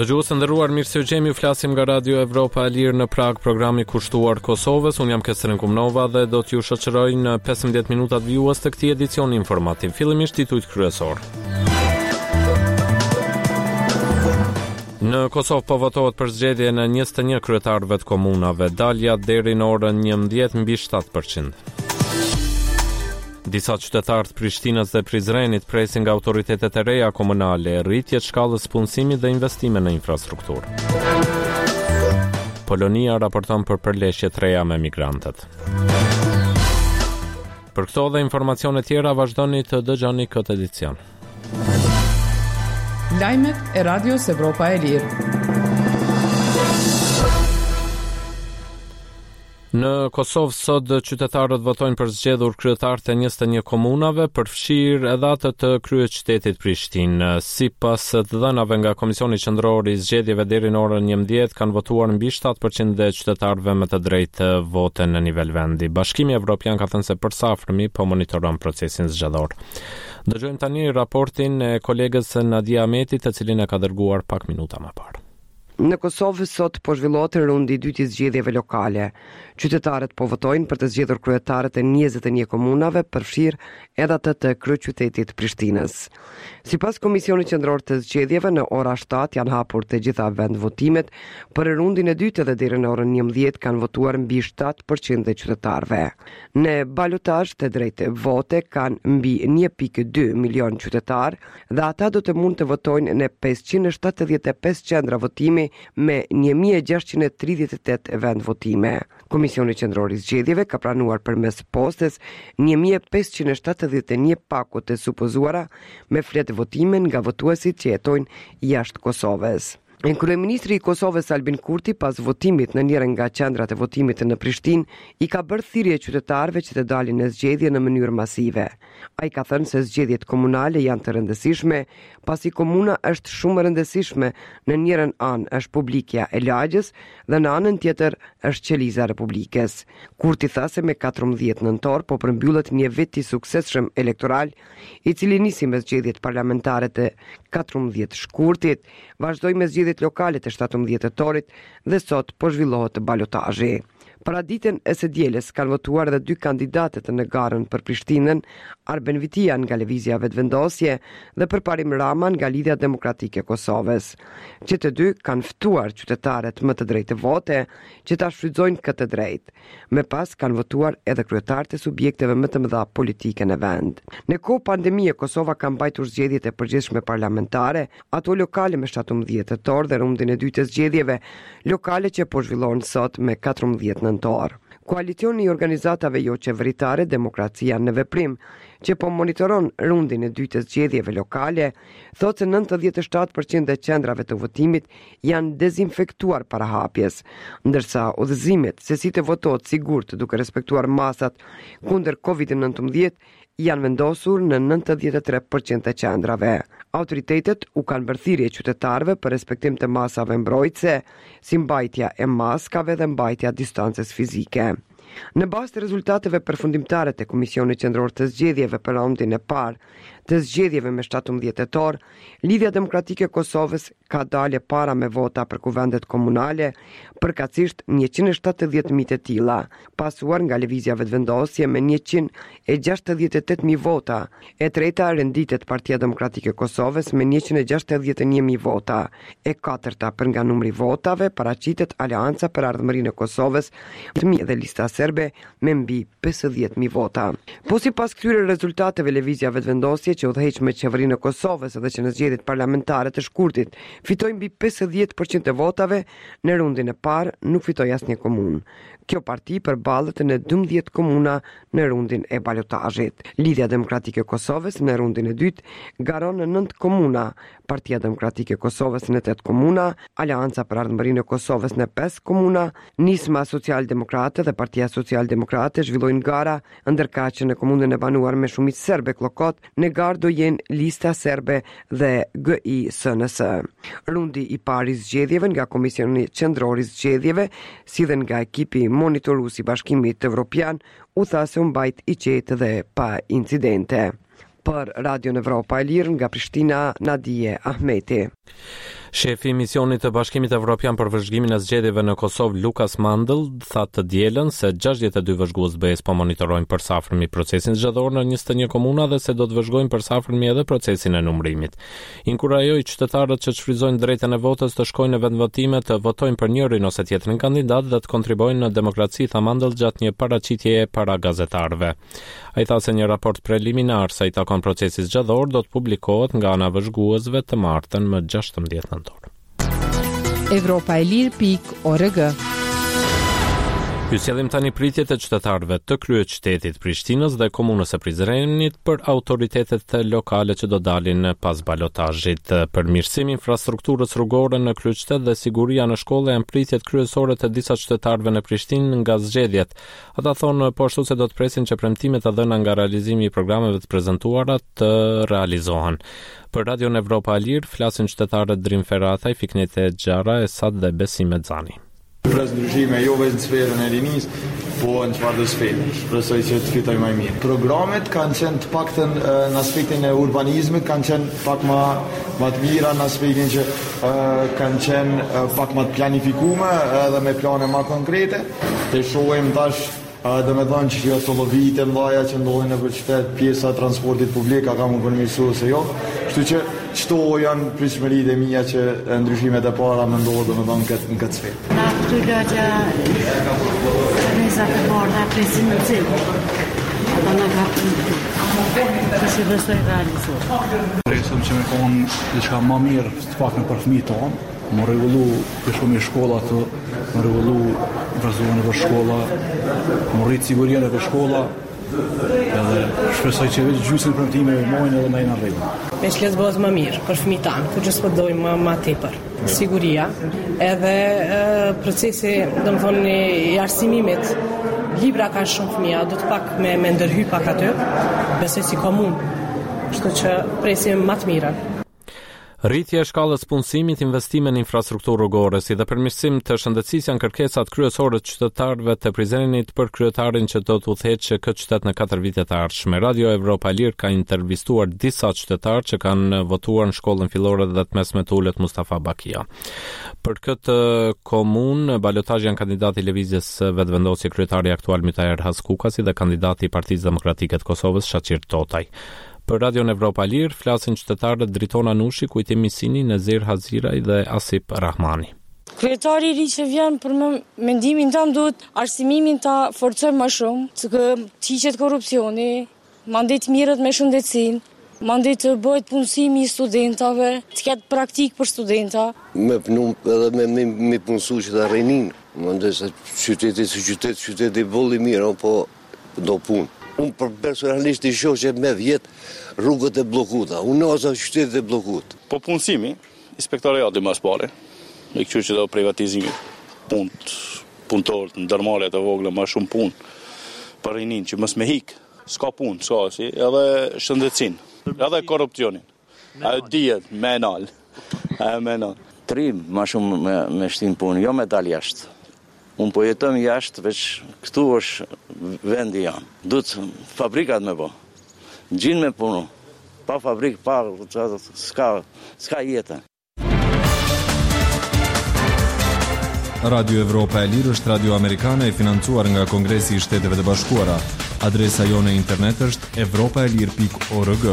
Dëgjues nderuar, mirë se u gjemi, flasim nga Radio Evropa e Lirë në Prag, programi kushtuar Kosovës. Unë jam Kestrin Kumnova dhe do t'ju shoqëroj në 15 minutat vjues të këtij edicioni informativ. Fillimisht titujt kryesor. Në Kosovë po votohet për zgjedhje në 21 kryetarëve të komunave, dalja deri në orën 11 mbi 7%. Disa qytetarë të Prishtinës dhe Prizrenit presin nga autoritetet e reja komunale rritje të shkallës punësimit dhe investime në infrastrukturë. Polonia raporton për përleshje të reja me migrantët. Për këto dhe informacione tjera vazhdoni të dëgjoni këtë edicion. Lajmet e Radios Evropa e Lirë. Në Kosovë sot qytetarët votojnë për zgjedhur kryetarët e 21 komunave, përfshirë edhe atë të kryeqytetit Prishtinë. Sipas të dhënave nga Komisioni Qendror i Zgjedhjeve deri në orën 11 kanë votuar mbi 7% e qytetarëve me të drejtë vote në nivel vendi. Bashkimi Evropian ka thënë se përsaftërmi po monitoron procesin zgjedhor. Dëgjojmë tani raportin e kolegës Nadia Ahmeti, të cilin e ka dërguar pak minuta më parë. Në Kosovë sot po zhvillohet raundi i dytë i zgjedhjeve lokale. Qytetarët po votojnë për të zgjedhur kryetarët e 21 komunave, përfshirë edhe atë të kryeqytetit Prishtinës. Sipas Komisionit Qendror të Zgjedhjeve, në ora 7 janë hapur të gjitha vendvotimet, për raundin e dytë dhe deri në orën 11 kanë votuar mbi 7% e qytetarëve. Në balotazh të drejtë vote kanë mbi 1.2 milion qytetarë dhe ata do të mund të votojnë në 575 qendra votimi me 1638 vend votime. Komisioni Qendror i Zgjedhjeve ka pranuar përmes postës 1571 pako të supozuara me fletë votime nga votuesit që jetojnë jashtë Kosovës. Kryeministri i Kosovës Albin Kurti pas votimit në njërin nga qendrat e votimit në Prishtinë i ka bërë thirrje qytetarëve që të dalin në zgjedhje në mënyrë masive. Ai ka thënë se zgjedhjet komunale janë të rëndësishme, pasi komuna është shumë e rëndësishme, në njërin anë është publikja e lagjës dhe në anën tjetër është qeliza e Republikës. Kurti tha se me 14 nëntor po përmbyllet një vit i suksesshëm elektoral, i cili nisi me zgjedhjet parlamentare të 14 shkurtit, vazhdoi me zgjedhjet lokale të 17 tetorit dhe sot po zhvillohet balotazhi. Para ditën e së dielës kanë votuar edhe 2 kandidatët në garën për Prishtinën, Arben Vitia nga Lëvizja Vetëvendosje dhe Përparim Rama nga Lidhja Demokratike e Kosovës. Që të dy kanë ftuar qytetarët më të drejtë vote që ta shfrytëzojnë këtë drejtë. Me pas kanë votuar edhe kryetarët e subjekteve më të mëdha politike në vend. Në kohë pandemie Kosova ka mbajtur zgjedhjet e përgjithshme parlamentare, ato lokale me 17 tetor dhe raundin e dytë të zgjedhjeve lokale që po zhvillohen sot me 14 nëntor. Koalicioni i organizatave jo qeveritare Demokracia në Veprim, që po monitoron raundin e dytë të zgjedhjeve lokale, thotë se 97% e qendrave të votimit janë dezinfektuar para hapjes, ndërsa udhëzimet se si të votohet sigurt duke respektuar masat kundër COVID-19 janë vendosur në 93% e qendrave. Autoritetet u kanë bërë thirrje qytetarëve për respektim të masave mbrojtëse, si mbajtja e maskave dhe mbajtja distancës fizike. Në bazë të rezultateve përfundimtare të Komisionit Qendror të Zgjedhjeve për raundin e parë të zgjedhjeve me 17 tetor, Lidhja Demokratike e Kosovës ka dalë para me vota për kuvendet komunale, përkatësisht 170.000 të tilla, pasuar nga Lëvizja Vetëvendosje me 168.000 vota. E treta renditet Partia Demokratike e Kosovës me 161.000 vota. E katërta për nga numri votave paraqitet Aleanca për Ardhmërinë e Kosovës dhe Lista Serbe me mbi 50.000 vota. Po sipas këtyre rezultateve, Lëvizja Vetëvendosje që udhëheq me qeverinë e Kosovës dhe që në zgjedhjet parlamentare të shkurtit fitoi mbi 50% e votave, në raundin e parë nuk fitoi asnjë komunë. Kjo parti përballet në 12 komuna në raundin e balotazhit. Lidhja Demokratike e Kosovës në raundin e dytë garon në 9 komuna, Partia Demokratike e Kosovës në 8 komuna, Aleanca për Ardhmërinë e Kosovës në 5 komuna, Nisma Socialdemokrate dhe Partia Socialdemokrate zhvillojnë gara, ndërkaq që në komunën e banuar me shumicë serbe Klokot, në garë do jenë Lista Serbe dhe GI SNS. Rundi i parë i zgjedhjeve nga Komisioni Qendror i Zgjedhjeve, si dhe nga ekipi monitorues i Bashkimit Evropian, u tha se u mbajt i qetë dhe pa incidente. Për Radio Evropa e Lirë nga Prishtina, Nadije Ahmeti. Shefi i misionit të Bashkimit Evropian për vëzhgimin e zgjedhjeve në Kosovë, Lukas Mandl, tha të dielën se 62 vëzhgues BE-s po monitorojnë përsafërmi procesin zgjedhor në 21 komuna dhe se do të vëzhgojnë përsafërmi edhe procesin e numërimit. Inkurajoi qytetarët që shfrytëzojnë drejtën e votës të shkojnë në vendvotime të votojnë për njërin ose tjetrin kandidat dhe të kontribuojnë në demokraci, tha Mandl gjatë një paraqitjeje para gazetarëve. Ai tha se një raport preliminar sa i takon procesit zgjedhor do të publikohet nga ana vëzhguesve të martën më 16 nëntor. Evropaelir.org. Ju sjellim tani pritjet e qytetarëve të kryeqytetit Prishtinës dhe komunës së Prizrenit për autoritetet lokale që do dalin pas balotazhit. Përmirësimi i infrastrukturës rrugore në kryeqytet dhe siguria në shkolla janë pritjet kryesore të disa qytetarëve në Prishtinë nga zgjedhjet. Ata thonë po ashtu se do të presin që premtimet e dhëna nga realizimi i programeve të prezantuara të realizohen. Për Radio Evropa e Lirë flasin qytetarët Drim Ferataj, Fiknete Xhara, Esad dhe Besim Mexani. Pres ndryshime jo vetëm në sferën e rinis, po në çfarëdo sferë. Shpresoj që të fitoj më mirë. Programet kanë qenë të paktën në aspektin e urbanizmit, kanë qenë pak më të mira në aspektin që kanë qenë pak më të planifikuar edhe me plane më konkrete. Të shohim tash do me thonë që ato llovite mëdha që ndodhin në qytet, pjesa e transportit publik ka më përmirësuar ose jo. Kështu që çto janë pritshmëritë e mia që ndryshimet e para më ndodhin domethënë në këtë sferë. Na këtu lagja rezat e borda presin në cilë. Ata në ka që besoj realizuar. Presim që me konë diçka më mirë të pakën për fëmijët tonë, më rregullu shumë i shkolla të, më rregullu infrastrukturën e shkolla, më rrit sigurinë e shkolla, edhe shpresoj që vetë gjysmën premtime mojnë edhe më në rregull. Me që bëhet më mirë për fëmijët tanë, kur që s'përdojmë më tepër. Siguria, edhe procesi, domethënë i arsimimit, libra kanë shumë fëmija, do të pak me ndërhy pak aty, besoj si komunë, kështu që presim më të mirën. Rritja e shkallës punësimit, investime në infrastrukturë rrugore si dhe përmirësim të shëndetësisë janë kërkesat kryesore të qytetarëve të Prizrenit për kryetarin që do të udhëheqë këtë qytet në 4 vitet e ardhshme. Radio Evropa e Lirë ka intervistuar disa qytetarë që kanë votuar në shkollën fillore dhe të mesme të ulët Mustafa Bakia. Për këtë komunë, balotazhi janë kandidati i Lëvizjes Vetëvendosje kryetari aktual Mytaher Haskukasi dhe kandidati i Partisë Demokratike të Kosovës Shaqir Totaj. Për Radio Evropa e Lirë flasin qytetarët Dritona Nushi, Kujtim Misini, Nezir Haziraj dhe Asip Rahmani. Kryetari i ri që vjen për mendimin tim duhet arsimimin ta forcojmë më shumë, të hiqet korrupsioni, mandej të mirët me shëndetësinë, mandej të bëhet punësimi i studentave, të ketë praktik për studenta. Me punu edhe me punësu që të rejnin, mandej se qyteti volli mirë, po do punë. Unë për personalisht i shoh që me 10 rrugët e bllokuara. Unë ose qytetet e bllokuar. Po punësimi, inspektorati më së pari. Me këtë që do privatizimi. Punëtor, ndërmarrje të vogla, më shumë punë. Për rinin që mos me hik. S'ka punë, s'ka si, edhe shëndetësinë, edhe korrupsionin. A dihet më nal. Trim më shumë me shtin punë, jo me dal jashtë. Unë po jetëm jashtë, veç këtu është vendi janë. Duhet fabrikat me po. Gjinë me punu. Pa fabrikë, s'ka jetën. Radio Evropa e Lirë është radio amerikane e financuar nga Kongresi i Shteteve të Bashkuara. Adresa jone internet është evropaelir.org.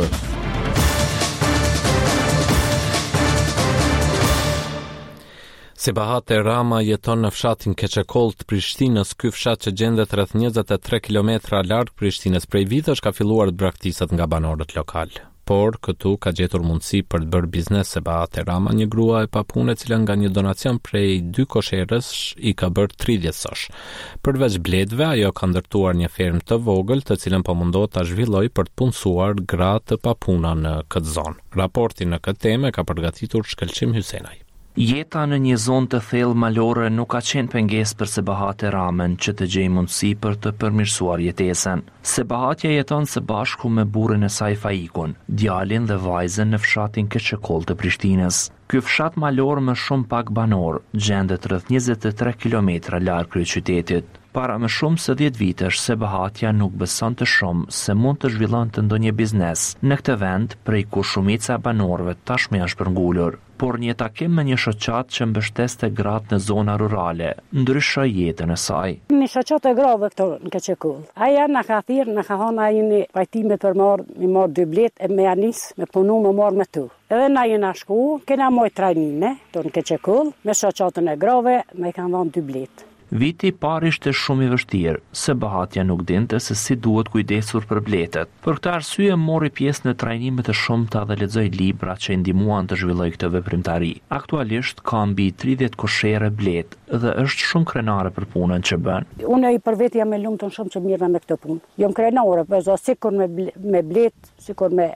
Sebahat Rama jeton në fshatin Keçekoll të Prishtinës. Ky fshat që gjendet rreth 23 kilometra larg Prishtinës prej vitesh ka filluar të braktiset nga banorët lokal. Por këtu ka gjetur mundësi për të bërë biznes. Sebahat Rama, një grua e papune e cila nga një donacion prej 2 kosherës i ka bërë 30 sosh. Përveç bledhve, ajo ka ndërtuar një fermë të vogël të cilën po mundohet ta zhvillojë për të punësuar gra të papuna në këtë zonë. Raportin në këtë temë ka përgatitur Shkëlqim Hysenaj. Jeta në një zonë të thellë malore nuk ka qenë pengesë për Sebahat Ramën që të gjejë mundësi për të përmirësuar jetesën. Sebahatja jeton së bashku me burrin e saj Faikun, djalin dhe vajzën në fshatin Keçekoll të Prishtinës. Ky fshat malor me shumë pak banor gjendet rreth 23 kilometra larg kryeqytetit. Para më shumë se 10 vitesh, Sebahatja nuk besonte shumë se mund të zhvillonte ndonjë biznes në këtë vend prej ku shumica e banorëve tashmë janë shpërngulur. Por një takim me një shoqat që mbështeste gratë në zona rurale ndryshoi jetën e saj. Një shoqat e grave këto në Keçekull. Aja na ka thirrë, na ka thonë ai një pajtime për mi marr 2 blet e me anis me punu me marr me tu. Edhe na jena shku, kena moj trajnime të në Keçekull, me shoqatën e grave, me i kanë dhënë 2 blet. Viti i parë ishte shumë i vështirë, Sebahatja nuk dinte se si duhet kujdesur për bletet. Për këtë arsye mori pjesë në trajnime të shumta dhe lexoi libra që i ndihmuan të zhvillojë këtë veprimtari. Aktualisht ka mbi 30 koshere blet dhe është shumë krenare për punën që bën. Unë i për vetë jam e lumtur shumë që mirë me këtë punë. Jam krenare, po sikur me blet, sikur me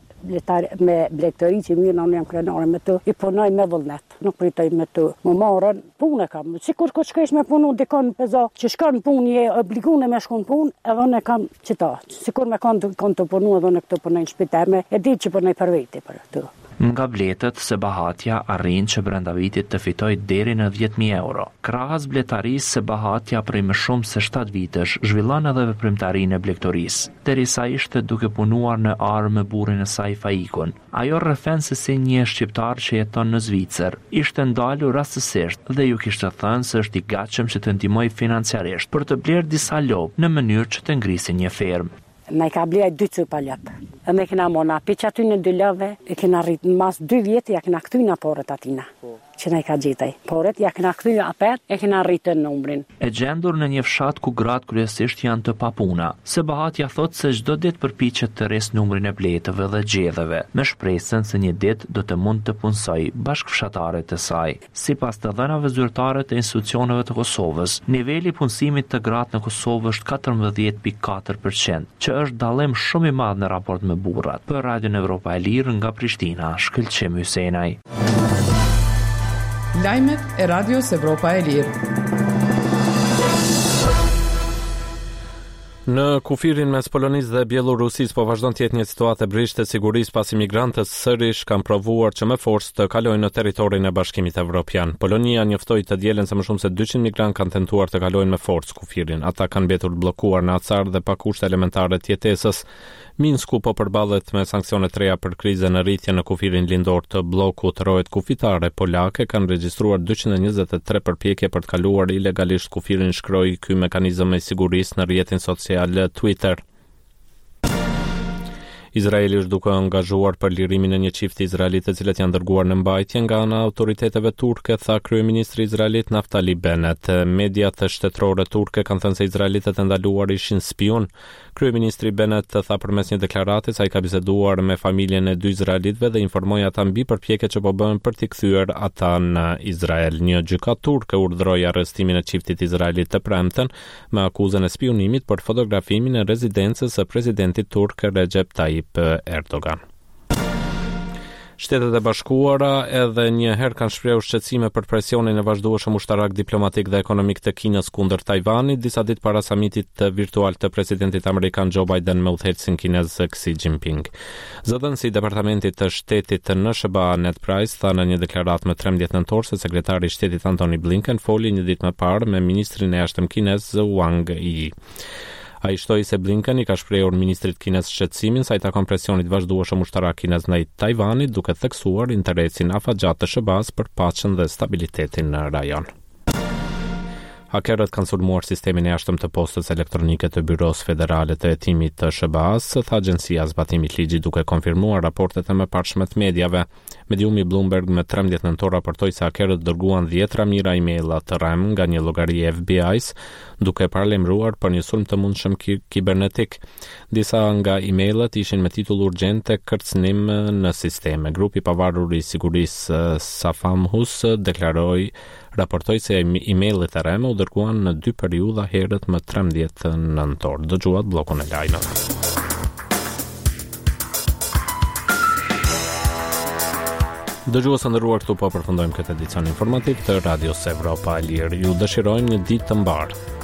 bletëri që mirë, unë jam krenare me të, i punoj me vullnet, nuk pritoj me të më marrën, punë kam. Sikur që shkesh me punu dikon pezo, që shkon punë je obligune me shkon punë, edhe unë kam qita. Sikur me kanë të punu edhe në këtë punoj në shpiteme, e di që punoj për veti për të. Nga bletet, Sebahatja arrin që brenda vitit të fitoj deri në 10.000 euro. Krahas bletarisë, Sebahatja prej më shumë se 7 vitesh zhvillon edhe veprimtarinë e blegtorisë, derisa ishte duke punuar në arë me burrin e saj Faikun. Ajo rrëfen se si një shqiptar që jeton në Zvicër, ishte ndalur rastësisht dhe ju kishte thënë se është i gatshëm që të ndihmoj financiarisht për të blerë disa lopë në mënyrë që të ngrisin një fermë. Me ka blej 2 cupa lopë. E me kena mona piq aty në 2 love, e kena rrit mas 2 vjetë ja kena këtyna porët atina. Që ne ka gjetaj. Porët ja kena këtyna apet, e kena rritën numrin. E gjendur në një fshat ku gratë kryesisht janë të papuna. Sebahatja thot se çdo ditë përpiqet të rres numrin e bletëve dhe gjedheve, me shpresën se një ditë do të mund të punsoj bashkë fshatarët e saj. Sipas të dhënave zyrtare të institucioneve të Kosovës, niveli punësimit të gratë në Kosovë është 14.4%, që është dallim shumë i madh në raport me burrat. Për Radion Evropa e Lirë nga Prishtina, Shkëlqim Hysenaj. Lajmet e Radios Evropa e Lirë. Në kufirin mes Polonisë dhe Bielorusisë po vazhdon të jetë një situatë e brishtë e sigurisë pasi migrantët sërish kanë provuar që me forcë të kalojnë në territorin e Bashkimit Evropian. Polonia njoftoi të dielën se më shumë se 200 migrantë kanë tentuar të kalojnë me forcë kufirin. Ata kanë mbetur bllokuar në acar dhe pa kushte elementare të jetesës. Minsku po përballet me sanksione të reja për krizën në rritje në kufirin lindor të bllokut. Rojet kufitare polake kanë regjistruar 223 përpjekje për të kaluar ilegalisht kufirin, shkroi ky mekanizëm i sigurisë në rrjetin social Twitter. Izraeli është duke angazhuar për lirimin e një çifti izraelitë të cilët janë dërguar në mbajtje nga ana autoriteteve turke, tha kryeministri izraelit Naftali Bennett. Mediat shtetërore turke kanë thënë se izraelitët e ndaluar ishin spion. Kryeministri Bennett tha përmes një deklarate se ai ka biseduar me familjen e 2 izraelitëve dhe informoi ata mbi përpjekjet që po bëhen për t'i kthyer ata në Izrael. Një gjykat turke urdhëroi arrestimin e çiftit izraelit të premten me akuzën e spionimit për fotografimin e rezidencës së presidentit turk Recep Tayyip Erdogan. Shtetet e Bashkuara edhe një herë kanë shprehur shqetësime për presionin e vazhdueshëm ushtarak, diplomatik dhe ekonomik të Kinës kundër Tajvanit, disa ditë para samitit virtual të presidentit amerikan Joe Biden me udhëheqësin kinez Xi Jinping. Zëdhënësi i Departamentit të Shtetit të NSHA Ned Price tha në një deklaratë më 13 nëntor se sekretari i Shtetit Antony Blinken foli një ditë më parë me ministrin e jashtëm kinez Wang Yi. Ai shtoi se Blinken i ka shprehur ministrit kinez shqetësimin sa i takon presionit vazhdueshëm ushtarak kinez ndaj Tajvanit, duke theksuar interesin afatgjat të SBA-s për paqen dhe stabilitetin në rajon. Hakerët kanë sulmuar sistemin e jashtëm të postës elektronike të Byros Federale të Hetimit të SBA-s, tha agjencia zbatimit ligjit, duke konfirmuar raportet e mëparshme të mediave. Mediumi Bloomberg me 13 nëntor raportoi se hakerët dërguan 10 mijëra emaila të RAM nga një llogari e FBI-s, duke paralajmëruar për një sulm të mundshëm kibernetik. Disa nga emailat ishin me titull urgjente kërcënim në sisteme. Grupi i pavarur i sigurisë Safamhus raportoi se emailet e RAM u dërguan në 2 periudha herët më 13 nëntor. Dëgjuat bllokun e lajmeve. Dëgjues të nderuar, këtu po përfundojmë këtë edicion informativ të Radios Evropa e Lirë. Ju dëshirojmë një ditë të mbarë.